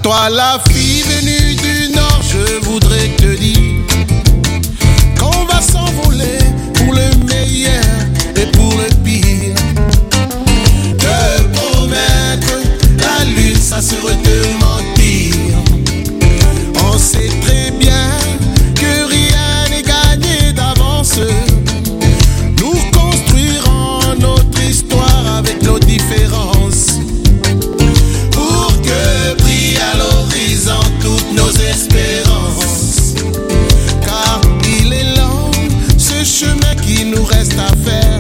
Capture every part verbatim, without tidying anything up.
Toi la fille venue du nord, je voudrais te dire qu'on va s'envoler pour le meilleur et pour le pire. Te promettre la lune, ça serait te mentir. On sait très bien que rien n'est gagné d'avance. Nous construirons notre histoire avec nos différences pour que brille à l'horizon toutes nos espérances. Car il est long ce chemin qui nous reste à faire,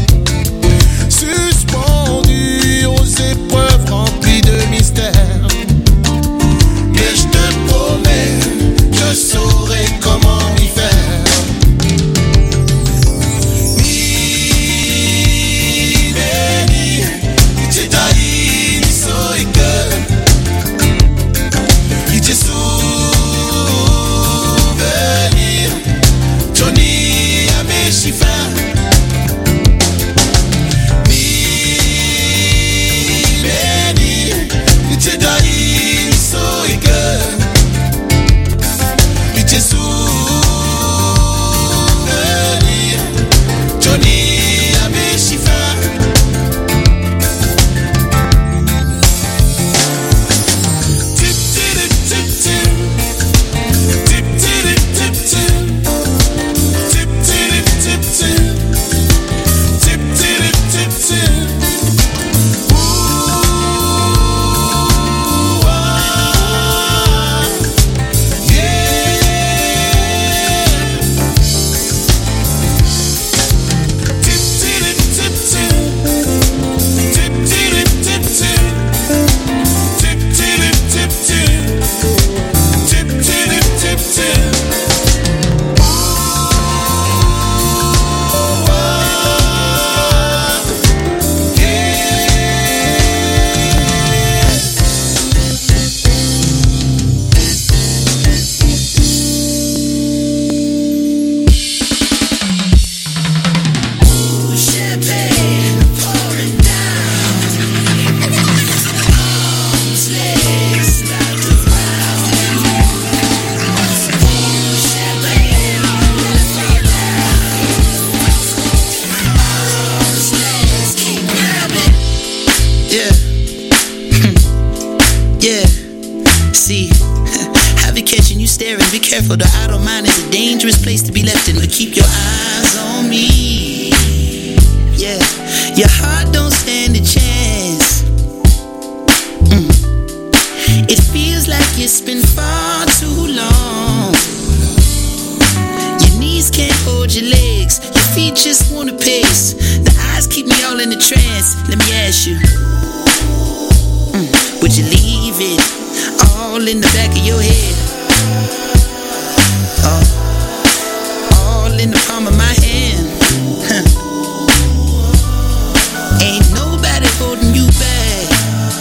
suspendu aux épreuves remplies de mystères. Mais je te promets, je saurai comment y faire. Mi béni, tu t'as dit, ni soy que, qui te souvenir, Johnny a mes chiffres. Mi béni, tu t'as dit, ni soy que, qui te souvenir, Johnny a mes chiffres. Tip tip tip tip, tip tip tip tip, tip tip tip tip, tip tip tip tip. Ooh ah, yeah. Tip tip tip tip, tip tip tip tip, tip tip tip tip, tip tip tip tip. Ooh ah, champagne pouring down, arms, legs wrapped around. Champagne, let it fall down. Arms, legs, keep grabbing. Yeah, yeah. See, I be catching you staring. Be careful, the idle mind is a dangerous place to be left in. But keep your eyes on me. Yeah, your heart don't stand a chance. Mm. It feels like it's been far too long. Your knees can't hold your legs, your feet just wanna pace. The eyes keep me all in a trance. Let me ask you, mm, would you leave it all in the back of your head? Uh, all in the palm of my hand. Huh. Ain't nobody holding you back.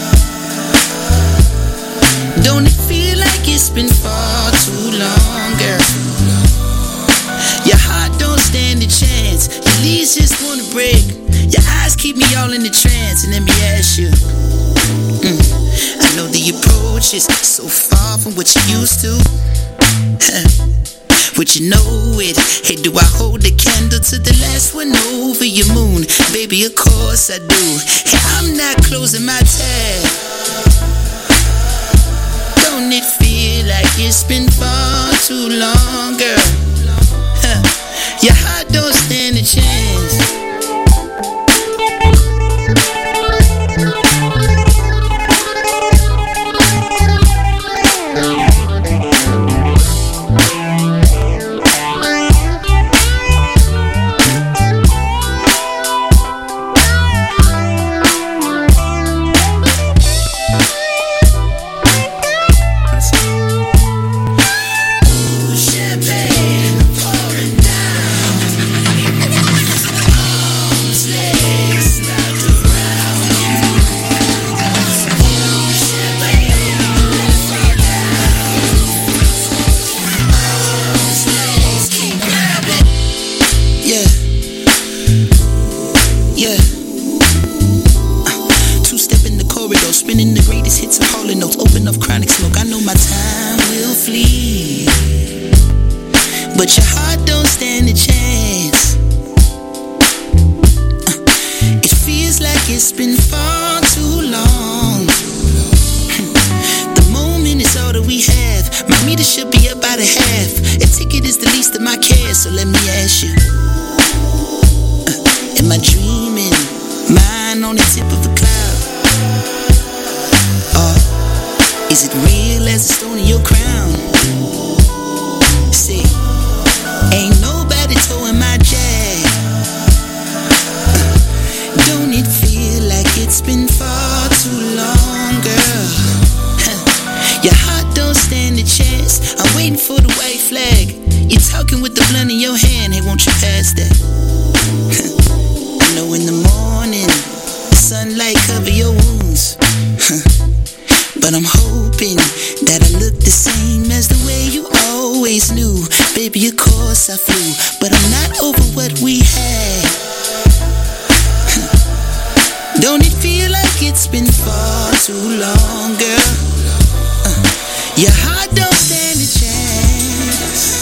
Don't it feel like it's been far too long, girl? Your heart don't stand a chance. Your knees just wanna break. Your eyes keep me all in the trance. And let me ask you, mm, I know the approach is so far from what you used to. Would you know it? Hey, do I hold the candle to the last one over your moon? Baby, of course I do. Hey, I'm not closing my tab. Don't it feel like it's been far too long, girl? Huh. Your heart don't stand a chance. Champagne pouring down. it's been far too long. The moment is all that we have. My meter should be up by the half. A ticket is the least of my cares, so let me ask you, uh, am I dreaming? Mine on the tip of a cloud? Or is it real as a stone in your crown? See, ain't nobody towing my jag. uh, Don't it feel like it's been far too long, girl? Your heart don't stand a chance. I'm waiting for the white flag. You're talking with the blunt in your hand. Hey, won't you pass that? I know in the morning the sunlight cover your wounds, but I'm hoping that I look the same as the way you always knew. Baby, of course I flew, but I'm not over what we had. Don't it feel like it's been far too long, girl? Your heart don't stand a chance.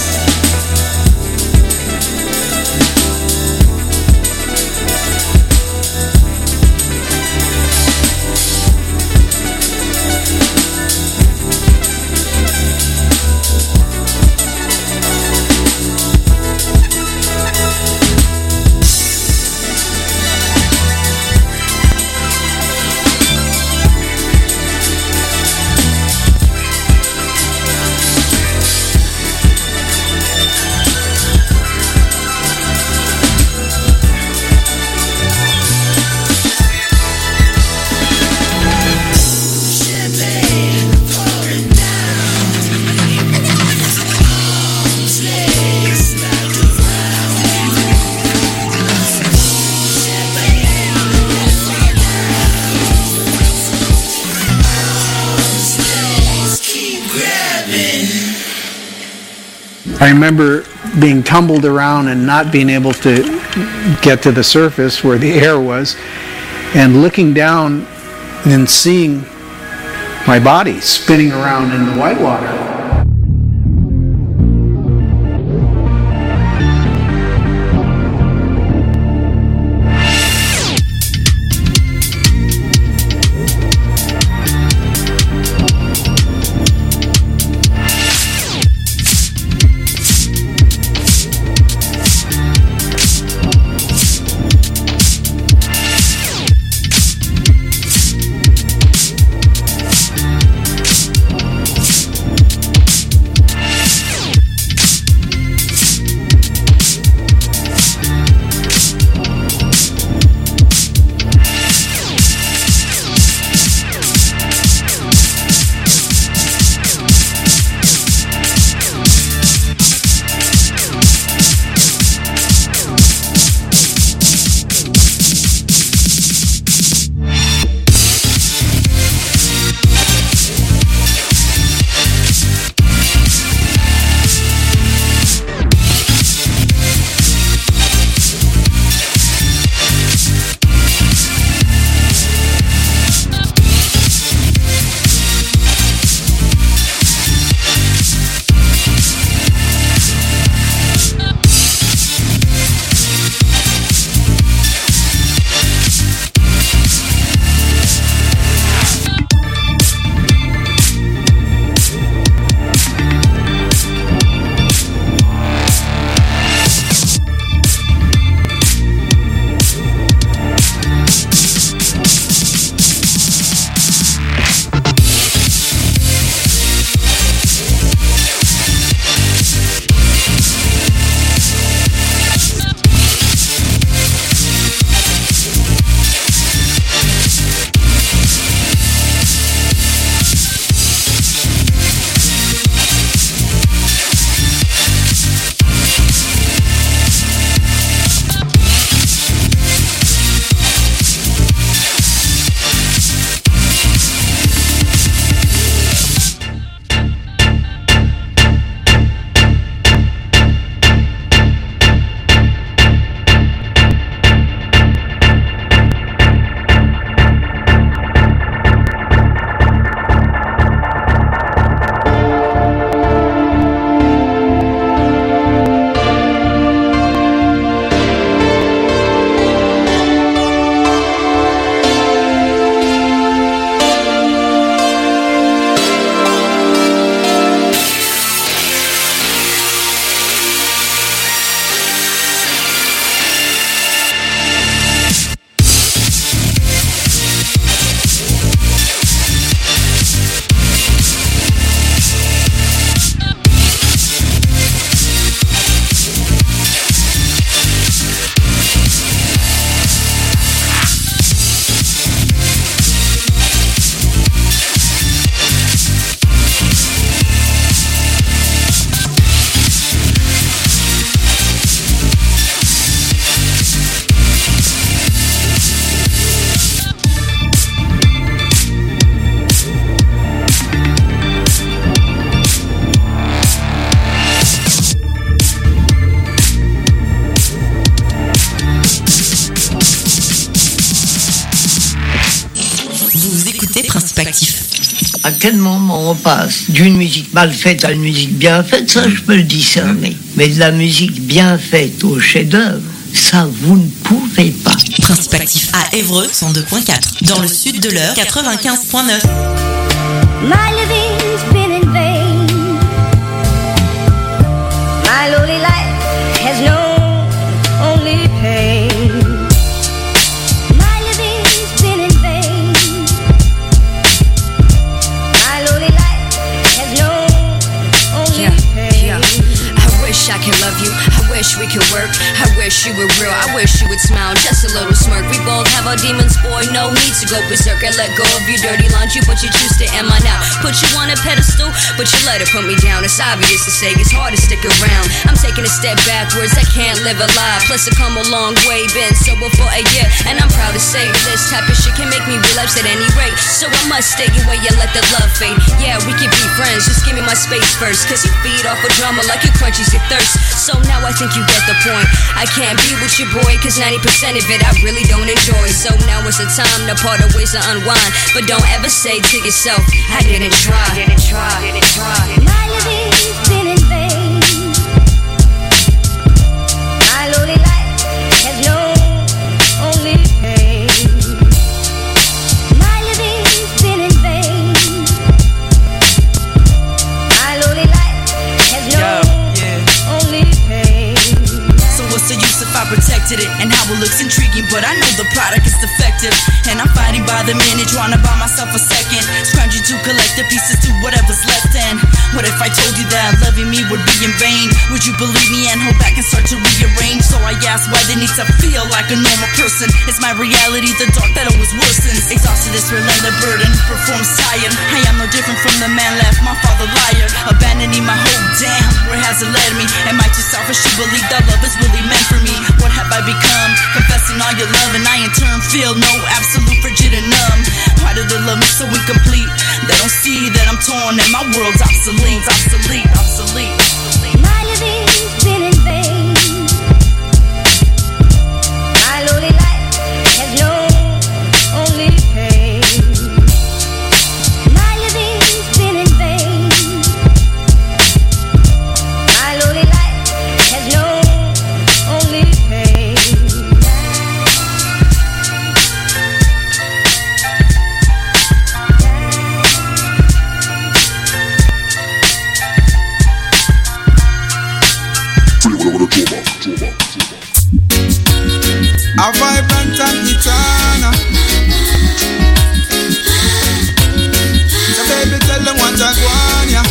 I remember being tumbled around and not being able to get to the surface where the air was, and looking down and seeing my body spinning around in the white water. À quel moment on passe d'une musique mal faite à une musique bien faite, ça je peux le discerner. Mais de la musique bien faite au chef-d'œuvre, ça vous ne pouvez pas. Principe actif à Évreux, cent deux virgule quatre. Dans le sud de l'heure, quatre-vingt-quinze virgule neuf. My living's been in vain. My lowly life has known only pain. My living's been in vain. My lowly life has known only yeah, pain. Yeah. I wish I could love you. I wish we could work. I wish you were real. I wish you would smile, just a little smirk. We both have our demons, boy. No need to go berserk. I let go of your dirty laundry, but you choose to end mine out. Put you on a pedestal, but you let it put me down. It's obvious to say it's hard to stick around. I'm taking a step backwards. I can't live a lie. Plus I come a long way, been sober for a year, and I'm proud to say this type of shit can make me relapse at any rate. So I must stay away and let the love fade. Yeah, we can be friends. Just give me my space first, cause you feed off of drama like you quenches your thirst. So now I think you get the point. I can't be with your boy, cause ninety percent of it I really don't enjoy. So now is the time to part of ways to unwind. But don't ever say to yourself, I didn't try. Didn't try, didn't try. My living's been in vain. My lowly life has known only pain. My living's been in vain. My lowly life has known only pain. So what's the use if I protected it? And how it looks intriguing, but I know the product is defective. And I'm fighting by the minute, trying to buy myself a second. Scrounging to collect the pieces to whatever's left. And what if I told you that loving me would be in vain? Would you believe me and hold back and start to rearrange? So I ask why they need to feel like a normal person. It's my reality, the dark that always worsens. Exhausted, this relentless burden, performs tired. I am no different from the man left, my father liar. Abandoning my hope, damn, where has it led me? Am I too selfish to believe that love is really meant for me? What have I become? Confessing all your love and I in turn feel no absolute frigid and numb. Why do they love me so incomplete? They don't see that I'm torn and my world's obsolete, obsolete, obsolete. My living's been in vain. My lowly life has known only pain. My living's been in vain. My lowly life has known only pain. A vibrant and eternal. So baby, tell them what I want, yeah.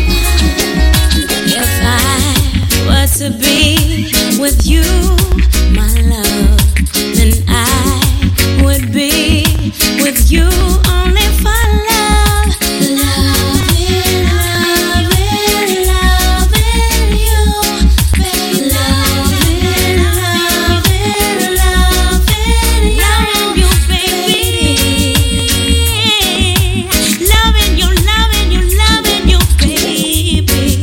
If I were to be with you, my love, then I would be with you only for love. Loving, loving, loving you, baby. Loving, loving, loving, loving you, baby. Loving you, loving you, loving you, baby.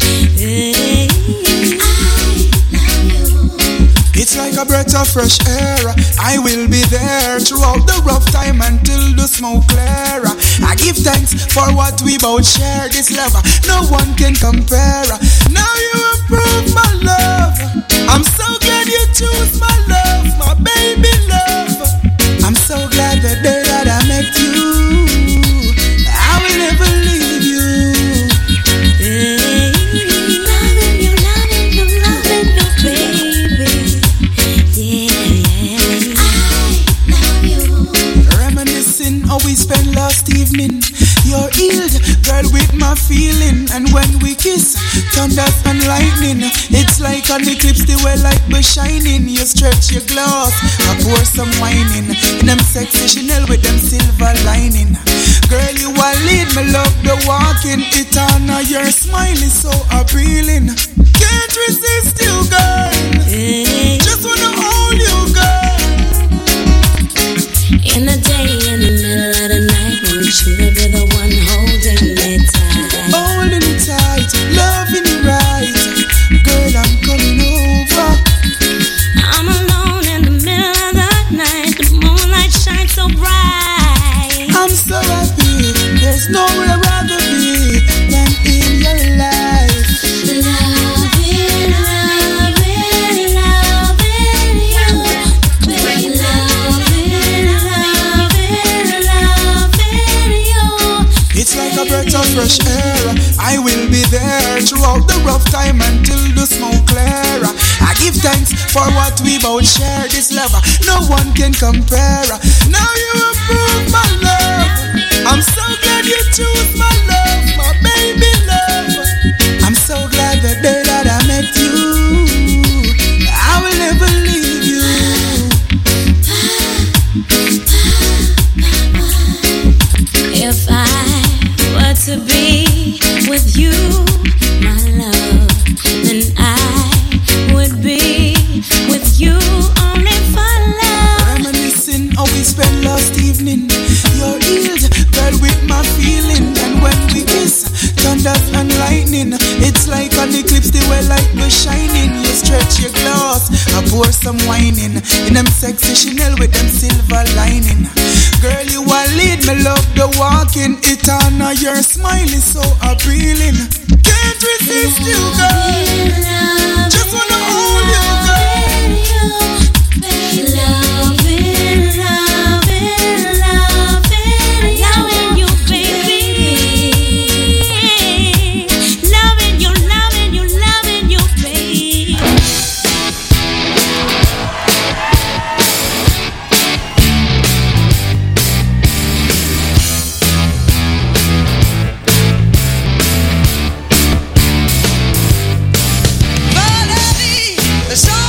It's like a breath of fresh air. I will be there throughout the rough time until the smoke clear. I give thanks for what we both share. This love no one can compare. Now you approve my love. I'm so glad you choose my love, my baby love. I'm so glad the day that I met you, I will never leave you. Loving you, loving you, loving you, baby. Yeah, I love you. Reminiscing how we spent last evening. You're healed, girl, with my feeling. And when we kiss, thunders and lightning. It's like an eclipse, the way light be shining. You stretch your glass, I pour some wine in. In them sexy Chanel with them silver lining. Girl, you are lead, me love the walking. It on your smile is so appealing. Can't resist you, girl. Just wanna hold you, girl. In the day, in the middle of the night, won't you be the one holding me tight? Holding you tight, loving you right. Girl, I'm coming over. I'm alone in the middle of the night. The moonlight shines so bright. I'm so happy, there's no fresh air. I will be there throughout the rough time until the smoke clear. I give thanks for what we both share. This love no one can compare. Now you approve my love. I'm so glad you choose my love, my baby love. I'm so glad the day that I met you, I will never leave you. If I were to be with you, my love, then I would be with you only for love. Reminiscing how we spent last evening. You're healed, girl, with my feeling. And when we kiss, thunders and lightning. It's like an eclipse, the way light was shining. You stretch your glass, I pour some wine in. In them sexy Chanel with them silver lining. Girl, you are lead, me love the walking. It on your smile is so appealing. Can't resist you, girl. Just wanna hold you, girl. Loving, loving, loving, loving you, baby. Loving you, loving you, loving you, baby. The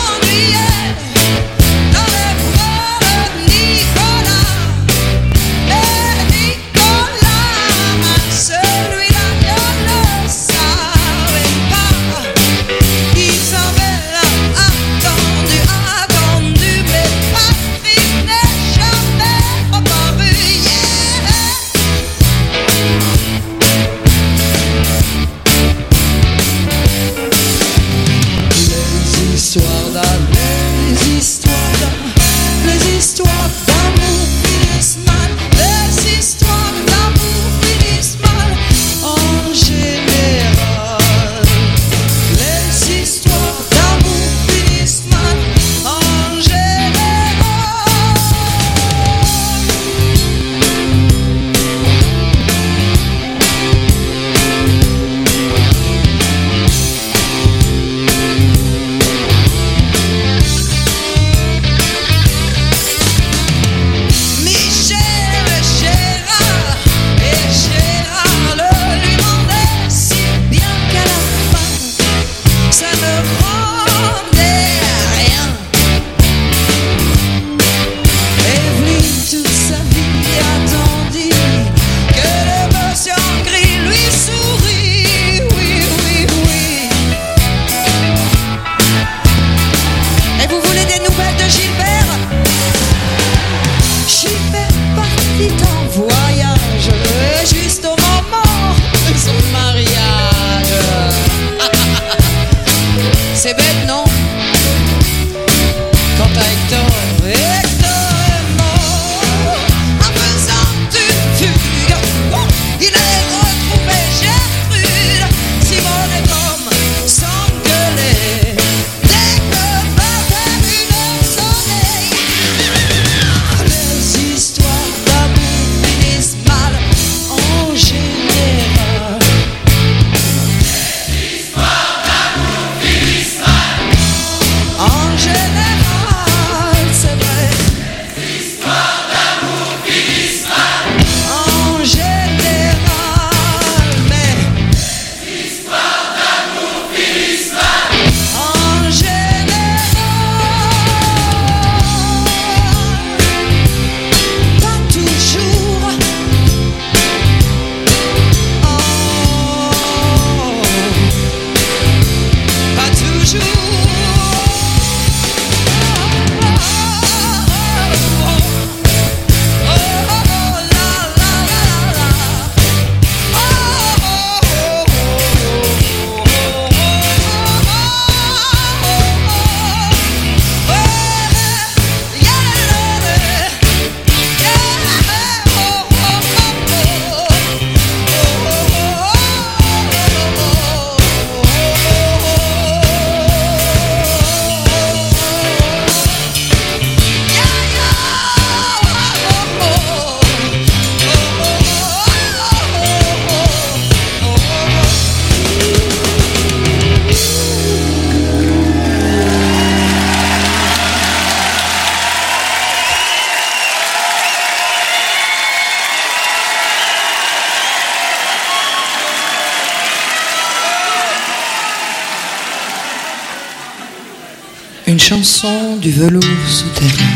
une chanson du velours souterrain.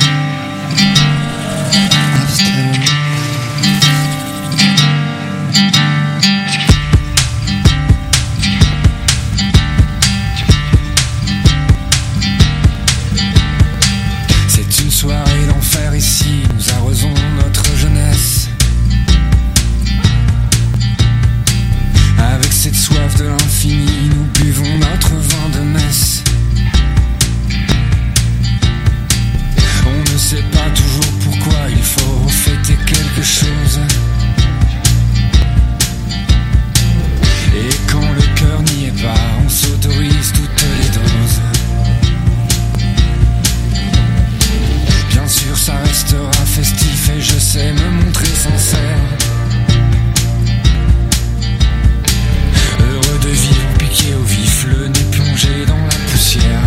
After. C'est une soirée d'enfer ici, nous arrosons notre jeunesse. Avec cette soif de l'infini, nous buvons notre vin de messe. On ne sait pas toujours pourquoi il faut fêter quelque chose. Et quand le cœur n'y est pas, on s'autorise toutes les doses. Bien sûr ça restera festif et je sais me montrer sincère. Heureux de vivre piqué au vif, le nez plongé dans la poussière.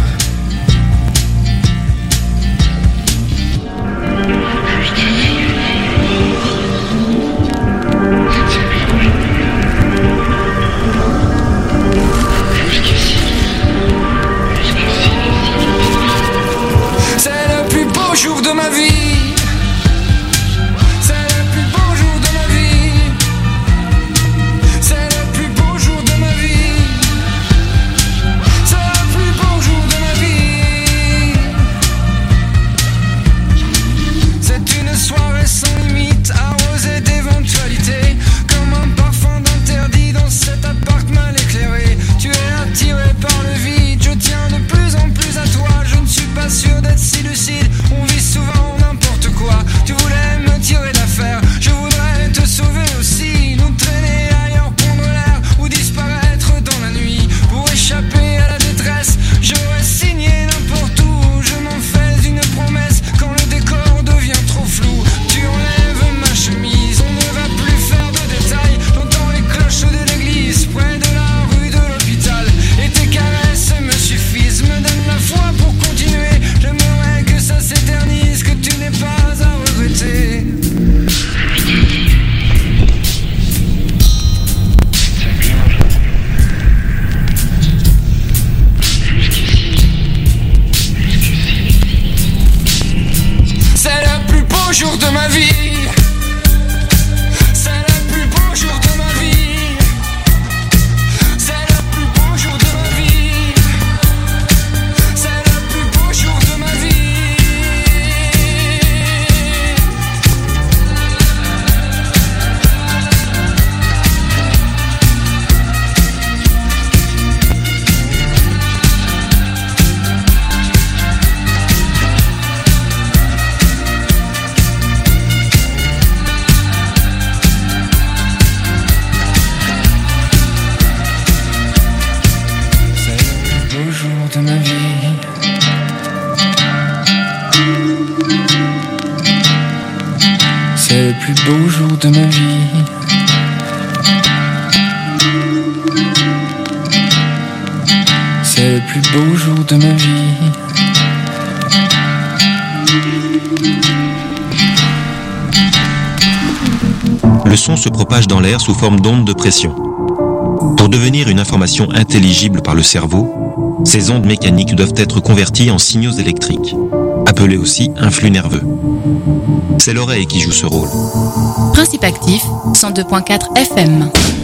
C'est le plus beau jour de ma vie. C'est le plus beau jour de ma vie. C'est le plus beau jour de ma vie. C'est le plus beau jour de ma vie. C'est une soirée sans limite, arrosée d'éventualités, comme un parfum d'interdit dans cet appart mal éclairé. Tu es attiré par le vide, je tiens de plus en plus à toi. Je ne suis pas sûr d'être si lucide, on vit souvent n'importe quoi. Tu voulais me tirer d'affaire, je voudrais te sauver aussi. Nous traîner ailleurs, prendre l'air ou disparaître dans la nuit. Pour échapper à la détresse, j'aurais signé n'importe où. Je m'en fais une promesse quand le décor devient trop flou. Tu enlèves ma chemise, on ne va plus faire de détails. J'entends les cloches de l'église près de la rue de l'hôpital. Et tes caresses me suffisent, me donnent la foi pour continuer. J'aimerais que ça s'éternise, que tu n'aies pas à regretter. C'est le plus beau jour de ma vie. C'est le plus beau jour de ma vie. C'est le plus beau jour de ma vie. C'est le plus beau jour de ma vie. C'est le plus beau jour de ma vie. C'est le plus beau jour de ma vie. Le son se propage dans l'air sous forme d'ondes de pression. Pour devenir une information intelligible par le cerveau, ces ondes mécaniques doivent être converties en signaux électriques, appelés aussi un flux nerveux. C'est l'oreille qui joue ce rôle. Principe actif, cent deux virgule quatre F M.